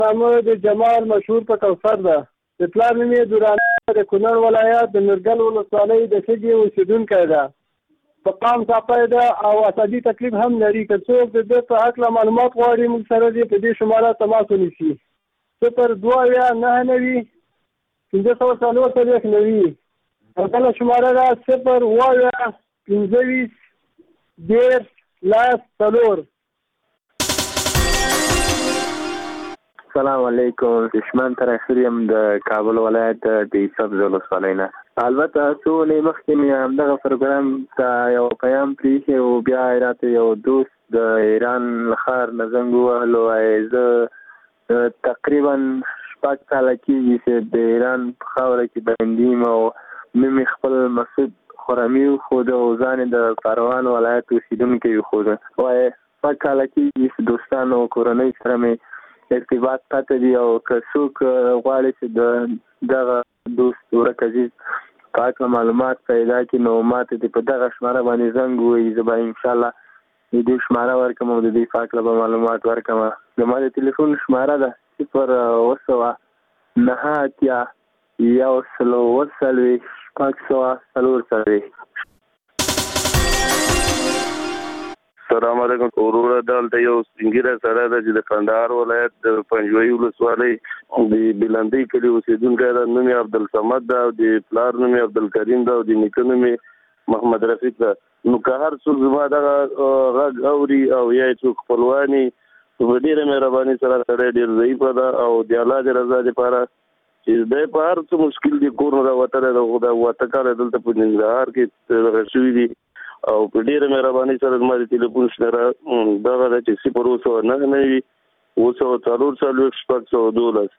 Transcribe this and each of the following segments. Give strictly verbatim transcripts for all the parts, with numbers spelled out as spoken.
نامه د جمال مشهور په کوثر ده. د پلار نوم یې درانه د کونړ ولایت د نورګل ولسوالۍ د سږي اوسېدونکی ده. په قام څاپی ده او عصبي تکلیف هم لري. که څوک د ده په هکله معلومات غواړي موږ سره دې په دې شماره تماس ونیسي. صفر دوه اویا نهه نوي پنځه سوه څلور څلوېښت نوي. بله شماره ده صفر اوه اویا پنځه ویشت دېرش لس څلور. السلام علیکم. دشمن ترخیر یم د کابل ولایت د سبز ولسوالۍ نه. البته څو ورځې مخکې مې همدغه پروګرام ته یو پیام پرېښی و، بیا راته یو دوست د ایران له ښار نه زنګ ووهلو. زه تقریبا شپږ کاله کېږي چې د ایران په خاوره کې بندي یم او نوم یې خپل مسعود خرمي وښوده او ځان یې د کاروان ولایت اوسېدونکی وښوده. وایي شپږ کاله کېږي چې دوستانو او کورنۍ سره مې ارتباط پاتې دي او که څوک غواړي چې د دغه دوست ورک عزیز په هکله معلومات پیدا کړي نو ما ته دې په دغه شماره باندې زنګ ووهي. زه به انشاءالله د دې شماره ورکړم او د دې په هکله به معلومات ورکړم. زما د تلیفون شماره ده صفر اوه سوه نهه اتیا یو سل اوه څلوېښت شپږ سوه څلور څلوېښت. السلام علیکم. وروره دلته یو سپینږیری سړی ده چې د کندهار ولایت د پنجوایي ولسوالۍ د بلندۍ کلي اوسېدونکی ده. نوم یې عبدالصمد ده او د پلار نوم یې عبدالکریم ده او د نیکه نوم یې محمد رفیق ده. نو که هر څوک زما دغه غږ اوري او یا یې څوک خپلواني په ډېره مهرباني سره سړی ډېر ضعیفه ده او د الله د رضا دپاره چې دی په هر څه مشکل دي کور نه راوتلی ده. خو دا اوته کاله دلته په ننګرهار کې دغه شوي دي او په ډېره مهرباني سره زما د تلیفون شمېره دغه ده چې صفر اوه سوه نهه نوي اوه سوه څلور څلوېښت شپږ سوه دولس.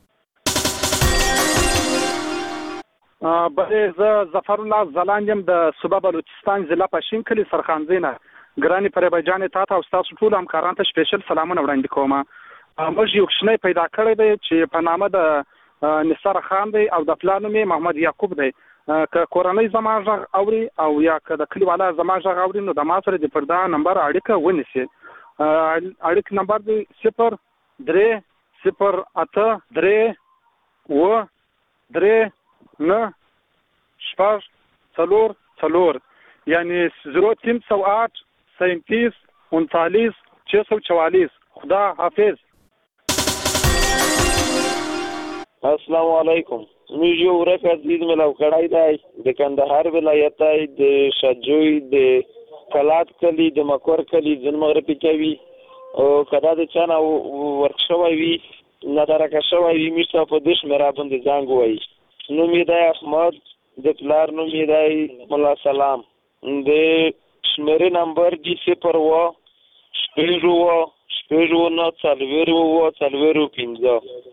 بلې زه ظفر الله ځلاند یم د صوبه بلوچستان ضلع پښین کلي سرخانځۍ نه. ګرانې فریبه جانې تا ته او ستاسو ټولو همکارانو ته سپیشل سلامونه وړاندې کوم. موږ یو کوچنی پیدا کړی دی چې په نامه د نثار خان دی او د پلار نوم یې محمد یعقوب دی. که کورنۍ زما غږ اوري او یا که د کلیوالا زما غږ اوري نو د ما سره د پر دا نمبر اړیکه ونیسي. اړیکې نمبر دی صفر درې صفر اته درې اوه درې نه شپږ څلور څلور یعنی زیرو تین سو آٹھ سینتیس انتالیس چھ سو چوالیس. خدا حافظ. السلام علیکم. موږ یو ورک عزیز ملاو کړی دی د کندهار ولایت د شجوی د کلات کلی د مکور کلی ځن مغربي کوي او کدا د چانه ورکشوي وي ندارکه شوی وي میرته په دې شمېره باندې زنګ وایي. نوم یې دی احمد، د پلار نوم یې دی مولا سلام. د شمېرې نمبر دی صفر اوه شپږ اوه شپږ اوه څلوېښت اوه څلوېښت پنځه.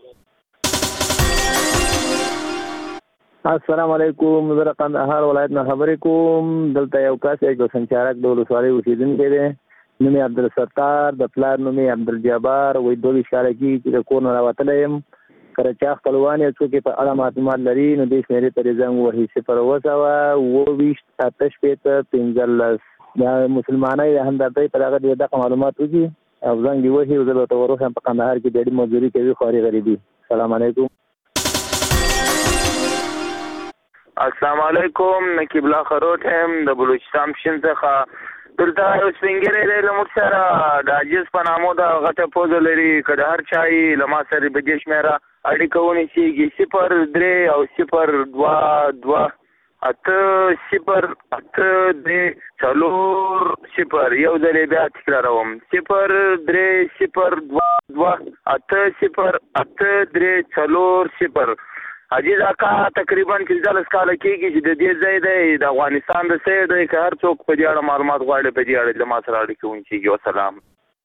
السلام علیکم. زه د قندهار ولایت نه خبرې کوم. دلته یو کس یو سنچارک د ولسوالۍ اوسېدونکی دی. نوم یې عبدالستار، د پلار نوم یې عبدالجبار. وایي دوه ویشت کاله کېږي چې د کور نه راوتلی یم. کله چا خپلوان یا څوک یې په اړه معلومات لري نو دې شمېرې ته دې زنګ ووهي صفر اوه سوه اوه ویشت اته شپېته پنځلس. د مسلمانۍ د همدردۍ په دغه دې دغه معلومات وکړي او زنګ یې ووهي. زه به ورته وروښیم په کندهار کې ډېرې مزدوري کوي خواري غریبي. السلام علیکم. السلام علیکم. نقیب الله خروټ یم د بلوچستان پښین څخه. دلته یو سپین ږیری دی له موږ سره د عاجز په نامو د غټه پوزه لري. که د هر چا یې له ما سره په دې شمېره اړیکه ونیسېږي صفر درې او صفر دوه دوه اته صفر اته درې څلور صفر. یو ځل یې بیا تکراروم صفر درې صفر دوه دوه اته صفر اته درې څلور صفر. عزیز اکا تقریبا پنځلس کاله کېږي چې د دې ځای دی د افغانستان د ځای دی. که هر څوک په دې اړه معلومات غواړي په دې اړه له ما سره اړیکه ونیسېږي. وسلام.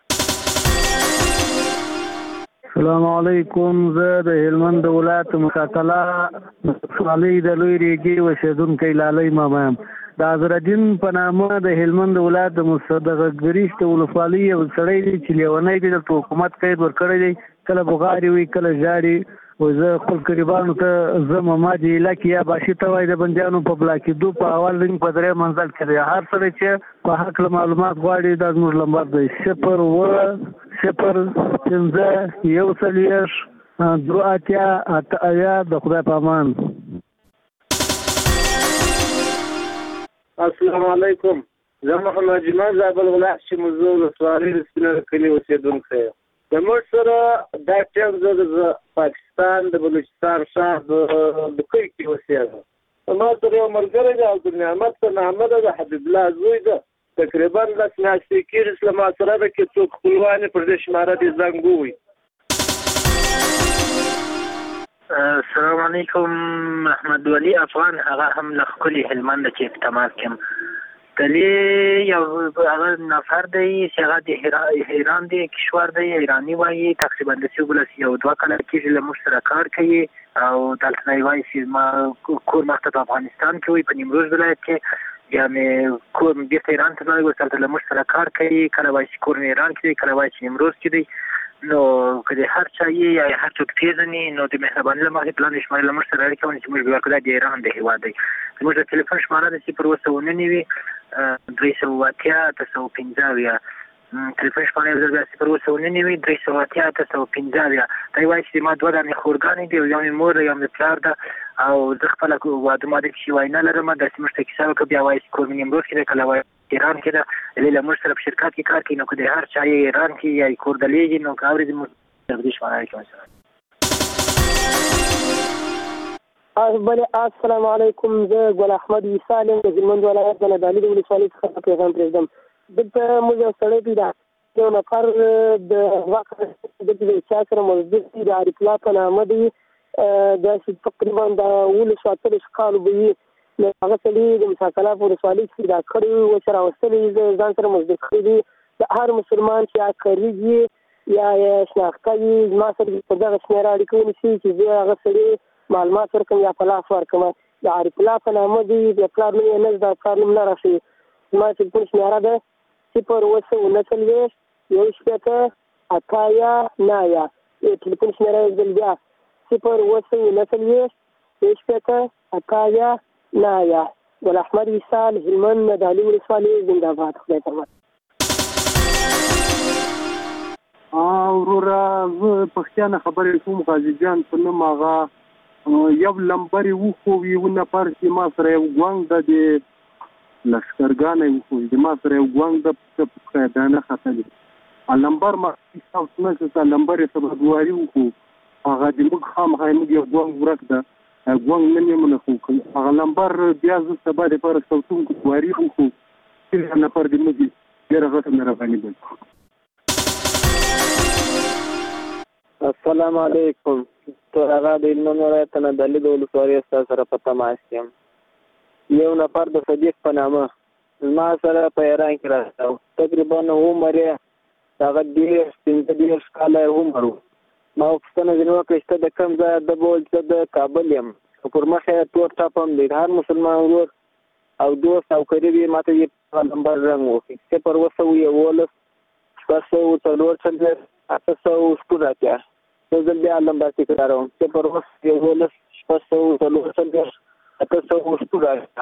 السلام علیکم. زه د هلمند د ولایت مکاکله ولسوالۍ د لوی ریګي اوسېدونکی لالی ماما یم. د اظهرالدین په نامه د هلمند د ولایت د غږریز د ولسوالۍ یو سړی دی چې لیونی دی. دلته حکومت قید ورکړی دی. کله بغارې وي کله ژاړي و زه خپل قریبانو ته زه ما جیله کې یا باشي ته وایي د بندیانو په بلا کېدو په اول رنګ په درې منزل کې دی. هر سړی چې په هکله معلومات غواړي دا زموږ نمبر دی صفر اووه صفر پنځه یو څلوېښت دوه اتیا اته اویا. د خدای په امان. السلام علیکم. زه محمد جمال زابل ولایت چې موضوع ولسوالۍ د سپینر کلي اوسېدونکی یم. زموږ سره دا ټیم زه د پاکستان د بلوچستان ښار د کوی کې اوسېږم. زما سره یو ملګری دی عبدالنعمت صاحب احمد د حبیب الله زوی ده. تقریبا لس میاشتې کېږي چې له ما سره ده کې څوک خپلوان یې پر دې شماره دې زنګ ووایي. السلام علیکم. محمد ولی افغان هغه هم له ښکلي هلمند چې په تماس کې یم. دلی یو هغه نفر دی چې هغه د ایران دی کشور دی ایرانی وایي تقریبا د څو ګلس یو دوه کاله کېږي له موږ سره کار کوي او دلته دی وایي چې ما کور مخته په افغانستان کې وي په نیمروز ولایت کې بیا مې کور بیرته ایران ته لاړ وروسته هلته له موږ سره کار کوي کله وایي چې کور ایران کې دی کله وایي چې نیمروز کې دی. نو که د هر چا یې یا هر څوک پېژني نو د مهربانۍ له مخې پلان شمارې له موږ سره اړیکه ونیسي چې موږ به ورکړو دا د ایران د هېواد دی. زموږ د تلیفون شماره ده صفر اووه سوه نوي درې سوه اتیا اته سوه پنځه اویا. تلیفون شماره یو ځل بیا صفر اووه سوه نوي درې سوه اتیا اته سوه پنځه اویا. دا وایي چې ما دوه دانې خورګانې دي او یو مې مور ده یو مې پلار ده او زه خپله واده ماده کښې وینا لرم. داسې موږ ته کیسه وکړه بیا وایي چې کور مې نیمروز کې دی کله وایي ایران کې ده. دې له موږ سره په شرکت کې کار کوي نو که د هر چا یې ایران کې یا کور دلېږي نو که اورېدي موږ دې شماره اړیکه ونیسئ. السلام علیکم. زه ګل احمد عیسی یم د هلمند ولایت د نادعلي د ولسوالۍ څخه پیغام پرېږدم. دلته موږ یو سړی پیدا یو نفر د دلته د چا سره مزدور دی د عارف الله په نامه دی. داسې تقریبا د اوولسو اتلسو کالو به وي. نو هغه سړي د مساکلا په ولسوالۍ کې پیدا کړی و چې راوستلی یې ځان سره مزدور کړی دی. د هر مسلمان چې یا کریږي یا یې شناخته وي زما سره په دغه شمېره اړیکه ونیسي چې زه هغه سړي معلومات ورکړم یا په لاس ورکړم. د عارف الله په نامه دی. د پلار نوم یې نه زده د پلار نوم نه راښیي. زما تلیفون شمېره ده صفر اووه سوه نهه څلوېښت یو شپېته اته اویا نه اویا. تلیفون شمېره یې ځل بیا صفر اووه سوه نهه څلوېښت یو شپېته اته اویا نه اویا. ګل احمد عیسی هلمند نادعلي ولسوالۍ زنده باد. خدای پامان. وروره زه پښتانه خبرې کوم. غازي جان په نوم هغه یو لمبر یې وښوي یو نفر چې ما سره یو ګوانګ ده د لښکرګانه یې وښوي د ما سره یو ګوانګ ده په دانه ختلي لمبر ما نه چې لمبر یې سبدواري وښو هغه د موږ خامخا موږ یو ګوانګ ورک ده ګوانګ نه مې منه خو هغه لمبر بیا زه سبا دپاره سوتونکو دواري وښو چې نفر د موږ ډېره غټه مهرباني بل. السلام علیکم. تر هغه د هلمند ولایت نادعلي د ولسوالۍ ستا سره په تماس کې یم. یو نفر د صدیق په نامه زما سره په ایران کې راغلی و. تقریبا عمر یې هغه دېرش پنځه دېرش کاله یې عمر و. ما پوښتنه ځینې وکړه چې ته د کوم ځایه؟ ده به ویل چې د کابل یم. پر مخ یې تور ټاپ هم دی. هر مسلمان ورور او دوست او قریب یې ما ته یې نمبر رنګ وکړي صفر اووه سوه یولس شپږ سوه څلور څلوېښت اته سوه شپږ اتیا. یو ځل بیا نمبر تکراروم صفر اووه سوه یولس شپږ سوه څلور څلوېښت اته سوه شپږ اتیا.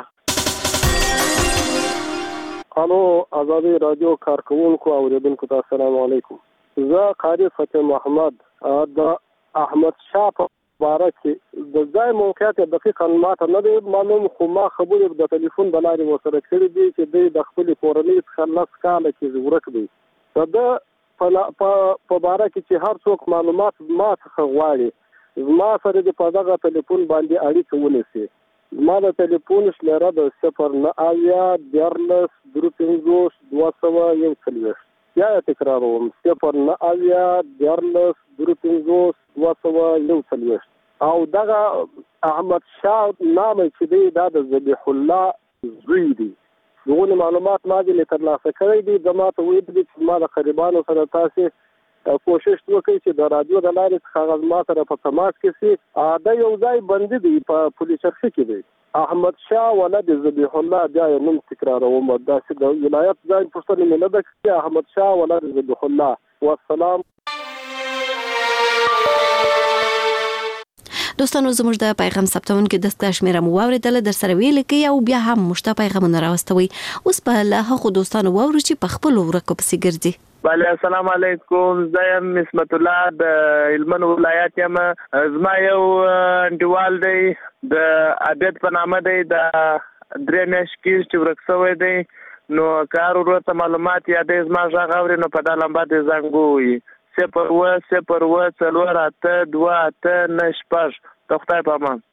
الو ازادي راډیو کارکوونکو او اوریدونکو ته السلام علیکم. زه قاری فتح محمد د احمد شاه په باره کې د ځای موقعیت دقیقا ماته نه دی معلوم خو ما خبرې د ټلیفون د لارې ورسره کړي دي چې دوی د خپلې کورنۍ څخه لس کاله کې ورک دی. د په باره کې چې هر څوک معلومات ما څخه غواړي زما سره د په دغه ټلیفون باندې اړیکه ونیسي. زما د ټلیفون شمېره د صفر نه اویا دیارلس درې پنځوس دوه سوه یو څلوېښت. بیا یې تکراروم صفر نه اویا دیارلس درې پنځوس دوه سوه یو څلوېښت. او دغه احمد شاه نام چې دی دا د ذبیح الله زوی دی. دغه معلومات ما دې ترلاسه کړی دي. زما ته ویل دي چې ما د قریبانو سره تاسې کوشش وکړئ چې د رادیو د لارې څخه هغه زما سره په تماس کې سي. دا یو ځای بندي دی په پولي چرخي کې دی. احمد شاه ولد ذبیح الله بیا یې نوم تکراروم. داسې د ولایت ځای پوښتنې مې نه ده کړې. احمد شاه ولد ذبیح الله. والسلام. دوستانو زموږ د پیغام ثبتونکو دستګاه شمیره مو واوریدله، در سره ویل کې او بیا هم مشته پیغامونه راوستوي. اوس په له هغو دوستانو واورو چې په خپل ورکو پسې ګرځي. بله السلام علیکم، زه یم عصمت الله د هلمند ولایت یم. زما یو انډیوال دی د عابد په نامه دی، د درې میاشتې کېږي چې ورک شوی دی. نو که هر ورور ته معلومات یا دی زما غږ اوري نو په دا لمبر دې زنګ ووهي صفر اووه صفر اووه څلور اته دوه اته نه شپږ. د خدای په امان.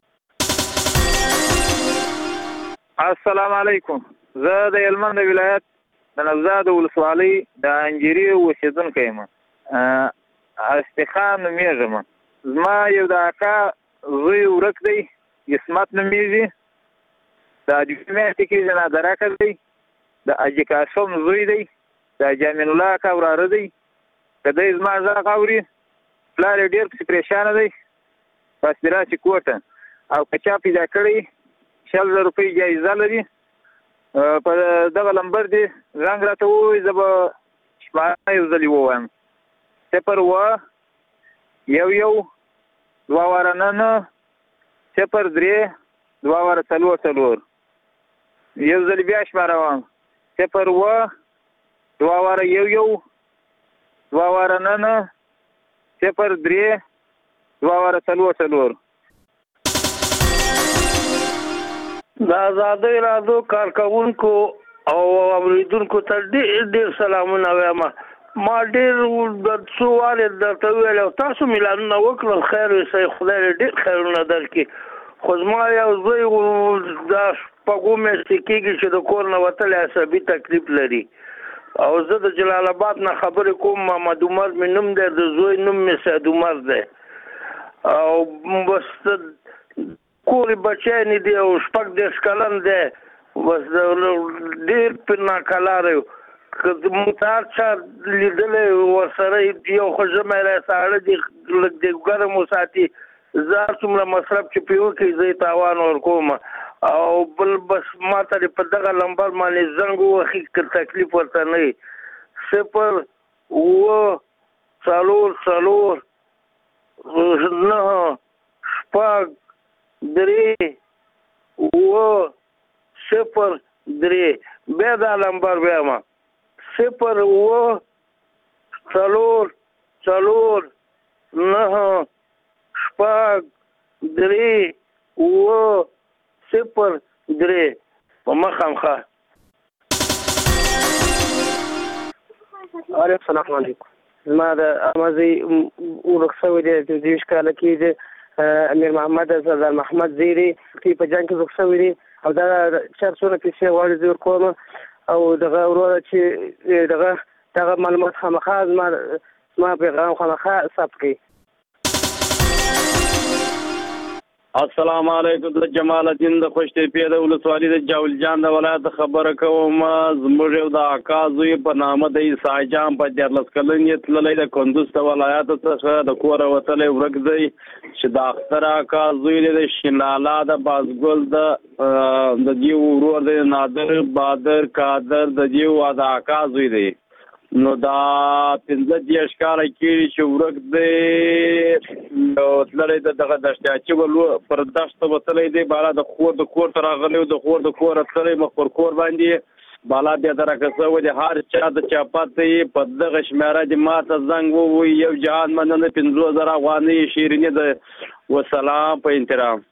السلام علیکم، زه د هلمند ولایت د نوزاد ولسوالۍ د انجیري اوسېدونکی یم. استخان نومېږم. زما یو د اکا زوی ورک دی، عصمت نومېږي. د دوه میاشتې کېږي نادر اکا دی. د حاجي قاسم زوی دی. د جامین الله اکا وراره دی. که دی زما غږ اوري پلار یې ډېر پسې پریشانه دی، بس دې راشي کوټه. او که چا پیدا کړی شل زره روپۍ جایزه لري، په دغه لمبر دی زنګ راته ووایي، زه به شماره یو ځلې ووایم. صفر اووه یو یو دوه واره نه نه صفر درې دوه واره څلور څلور. یو ځلې بیا شماره وایم، صفر اووه دوه واره یو یو دوه واره نه نه صفر درې دوه واره څلور څلور. د آزادۍ راډیو کارکوونکو او اوریدونکو ته ډېر ډېر سلامونه وایم. ما ډېر د څو وارې درته وویل او تاسو میلانونه وکړل، خیر اوسئ، خدای دې ډېر خیرونه درکړي. خو زما یو زوی دا شپږو میاشتې کېږي چې د کور نه وتلی عصبي تکلیف لري. او زه د جلال آباد نه خبرې کوم. محمد عمر مې نوم دی، د زوی نوم مې سید عمر دی. او بس کور بچی نه دی او شپږ دېرش کلن دی. بس ډېر پرې ناکلاره یو. که موږ هر چا لیدلی ورسره یو خو ژمی را ساړه دي، لږ د ګرم وساتي. زه هر څومره مصرف چې پرې وکړي زه یې تاوان ورکوم. او بل بس ما ته په دغه لمبر باندې زنګ ووهي که تکلیف ورته نه وي. صفر اووه څلور څلور نهه شپږ درې اووه صفر درې. بیا دا لمبر بیا ما صفر اووه څلور څلور نهه شپږ درې اووه صفر درې. په مخامخه. السلام علیکم. زما د امازي ورک شوی دی، د دېرش کاله کېږي. امیر محمد سردار محمد زیری په جنګ کې ورک شوی دی او دغه چا څونه پیسې غواړي زه ورکوم. او دغه وروره چې دغه دغه معلومات خامخا زما زما پیغام خامخا ثبت کړي. السلام علیکم. د جمال الدین د خوشتېپې د ولسوالۍ د جاول جان د ولایت خبره کوم. زموږ یو د اکا زوی په نامه د عیسی جان په دیارلس کلن یې تللی د کندوز د ولایت څخه د کوره وتلی ورک دی، چې د اختر اکا زوی دی د شینلالا د بازګل د د دې ورور دی نادر بادر قادر د دې د اکا زوی دی. نو دا پنځه دېرش کاله کېږي چې ورک دی. نو تللی د دغه دشتیاچي ولو پر دښته وتلی دی، بالا د خور د کور ته راغلی و، د خور د کوره تللی مخ پر کور باندې بالا بیا درکه شوی دی. هر چا د چا پته یې په دغه شمېره دې ما ته زنګ ووایي. یو جهان مننه پنځوس زره افغانۍ شیریني ده. وسلام په انترام.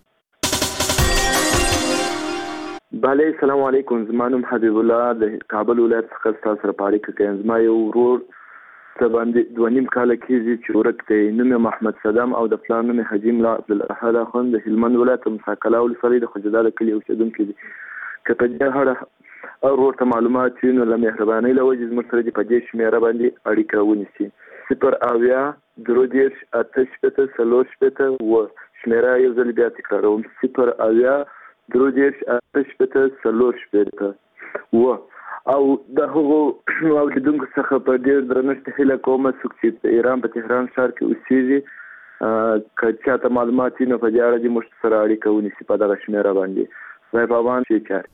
بله السلام علیکم. زما نوم حبیب الله د کابل ولایت څخه ستاسو سره په اړیکه کې یم. زما یو ورور څه باندې دوه نیم کاله کېږي چې ورک دی. نوم یې محمد صدام او د پلار نوم یې حاجي ملا عبدالاحد اخوند د هلمند ولایت مساکله ولسوالۍ د خوجدال کلي اوسېدونکی دی. که په دې اړه ورور ته معلومات وي نو له مهربانۍ له وجې زموږ سره دې په دې شمېره باندې اړیکه ونیسي. صفر اویا درې دېرش اته شپېته څلور شپېته اووه. شمېره یو ځل بیا تکراروم، صفر اویا درې دېرش اته شپېته څلور شپېته اووه. او د هغو اوسېدونکو څخه په ډېر درنښت هیله کوم څوک چې په ایران په تهران ښار کې اوسېږي، که چاته معلومات وي نو په دې اړه دې موږ سره اړیکه ونیسي په دغه شمېره باندې. خدای په امان ښې چارې.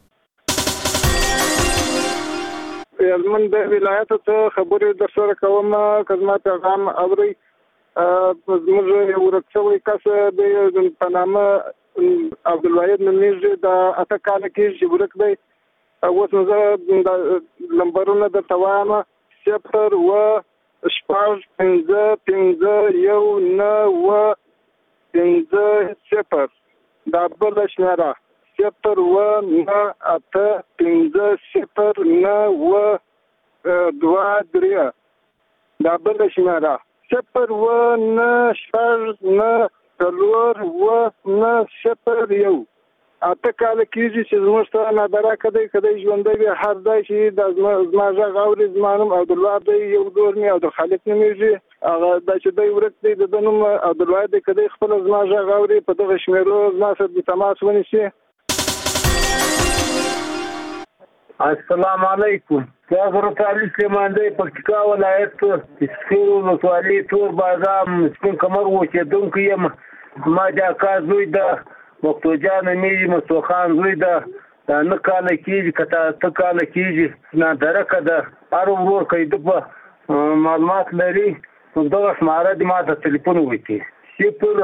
هلمند ولایت ته خبرې در سره کوم. که زما پیغام اورئ زموږ یو ورک شوی کس دی په نامه عبدالواحد نومیږي د اته کاله کېږي چې ورک دی. اوس نو زه د نمبرونه درته وایم: صفر اوه شپږ پنځه پنځه یو نهه اوه پنځه صفر. دا بله شمېره صفر اوه نهه اته پنځه صفر نهه اوه دوه درې. دا بله شمېره صفر اوه نهه شپږ نهه څلور اوه نهه صفر یو. اته کاله کېږي چې زموږ سره نادرکه دی، که دی ژوندی وي هر ځای چې دا زما غږ اوري. زما نوم عبدالوهاب دی، یو دور مې عبدالخالق نومېږي. هغه دا چې دی ورک دی د ده نوم عبدالواحد دی. که دی خپله زما غږ اوري په دغه شمېرو زما سره د تماس ونیسي. السلام علیکم. دا حضرت علي سلیمان دی، پکتیکا ولایت سپین ولسوالي تور بازار سپین کمر اوسېدونکی یم. زما د اکا زوی د مفتو جان نومېږي، مفتو خان زوی ده. دا نه کاله کېږي که اته کاله کېږي، نادرکه ده. هر ورور که د په معلومات لري دغه شماره دې ما ته تلیفون وکړي: صفر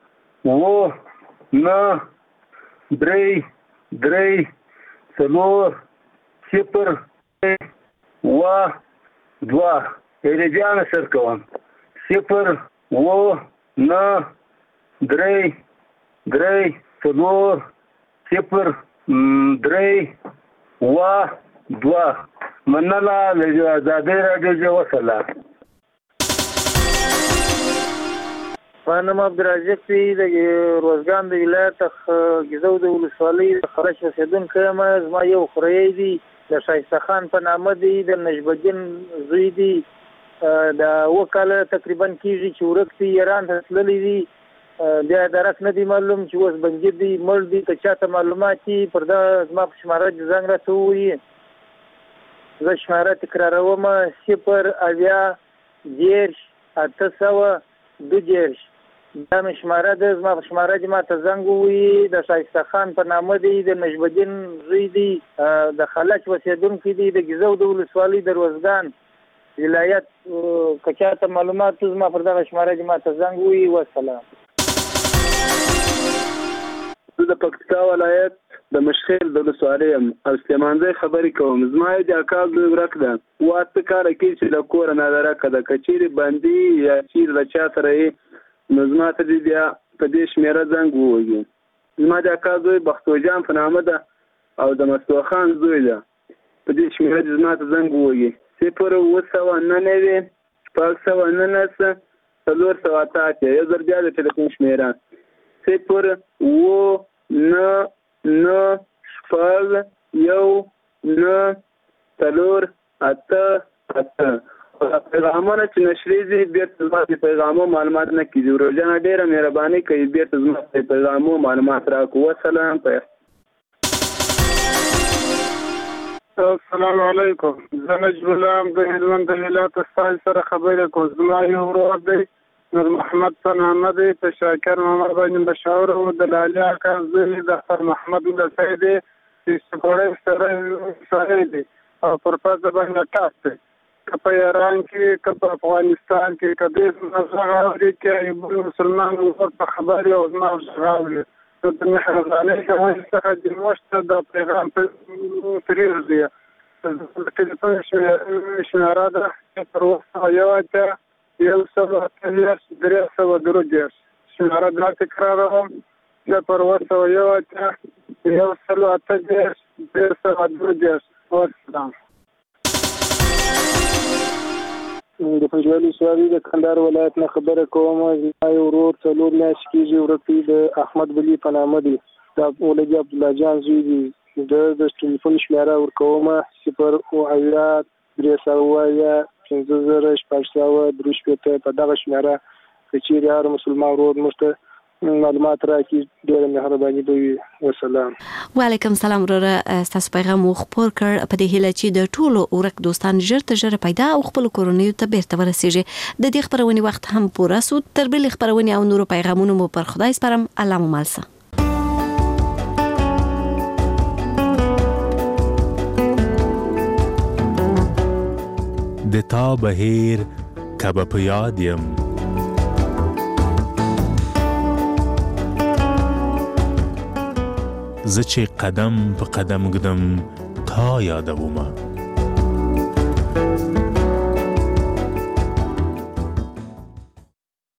اوه نهه درې درې څلور صفر اوه دوه. یعنې بیا نصر کوم: صفر اوه نهه درې درې څلور صفر درې اوه دوه. مننه له ازادۍ راډیو چې وسله. ما نوم عبدالرزاق دی، د روزګان د ولایت ګیزو د ولسوالۍ د خرش اوسېدونکی یم. زما یو خوریی دی د ښایسته خان په نامه دی، د نجبالدین زوی دی. د اوه کاله تقریبا کېږي چې ورک دی، ایران ته تللی دی. بیا درک نه دی معلوم چې اوس بنګیر دی مړ دی. که چاته معلومات دي پر دا زما په شماره د زنګ راته ووایي. زه شماره تکراروم: صفر اویا دېرش اته سوه دوه دېرش. دا مې شماره ده. زما په شماره دې ما ته زنګ ووایي. د ښایسته خان په نامه دی، د نجبالدین زوی دی، د خلج اوسېدونکی دی، د ګیزو د ولسوالۍ د روزګان ولایت. که چاته معلومات زما پر دغه شماره دې ما ته زنګ ووایي. والسلام. زه د پکتیکا ولایت د مشخیل د ولسوالۍ یم او سلیمانزی خبرې کوم. زما یې د اکا زوی ورک ده. اوه اته کاله کېږي چې له کوره نادرکه ده. که چیرې بندي یا چیرې له چا سره یې نو زما ته دې بیا په دې شمېره زنګ ووهي. زما د اکا زوی بختو جان په نامه ده او د مستو خان زوی ده. په دې شمېره دې زما ته زنګ ووهي: صفر اوه سوه نهه نوي شپږ سوه نهه څلور سوه اته اتیا. یو ځل بیا د ټلیفون شمېره: صفر اوه نهه نهه شپږ یو نهه څلور اته اته. پیغامونه چې نشریږي بېرته زما د پیغامو معلومات نه کېږي. ورورجانه ډېره مهرباني کوي بېرته زما د پیغامو معلومات راکړو. وسلام. السلام علیکم. زه نجم الله یم د هلمند د ولایت ستاسو سره خبرې کوم. زما یو ورور دی نور محمد په نامه دی، په شاکر محمد باندې مشهور و. د لالي اکا زوی د اختر محمد ولسی دی چې سپوړی سره سړی دی او پر پزه باندې ټاس دی. که په ایران کې که په افغانستان کې که دې زما غږ اوري که بل مسلمان ور په خبرې او زما غږ اوري نو د مهربانۍ له څخه د موږ د پیغام پرېږدي. د ټلیفون شمېره ده صفر اوه سوه یو اتیا یو سوه اته دېرش درې سوه درې دېرش. شمېره بیا تکراروم: صفر اوه سوه یو اتیا یو سوه اته دېرش درې سوه درې دېرش. والسلام. د پنجوایي ولسوالۍ د کندهار ولایت نه خبره کوم. زما یو ورور څلور میاشتې کېږي ورک دی، د احمد بلي په نامه دی، د ولدي عبدالله جان زوی دی. د د ټلیفون شمېره ورکوم: صفر اوه اویا درې سوه اویا پنځه زره شپږ سوه درې شپېته. په دغه شمېره که چیرې هر مسلمان ورور موږ ته معلومات راکړي ډېره مهرباني به وي. وسلام. وعلیکم سلام وروره. ستاسو پیغام مو خپور کړ په دې هیله چې د ټولو ورک دوستان ژر تر ژره پیدا او خپل کورنیو ته بیرته ورسیږي. د دې خبرونې وخت هم پوره سو. تر بلې خبرونې او نورو پیغامونو مو پر خدای سپارم. الله مو مل شه. د تا بهیر کبه په یاد یم زه چې قدم په قدم ږدم تا یادومه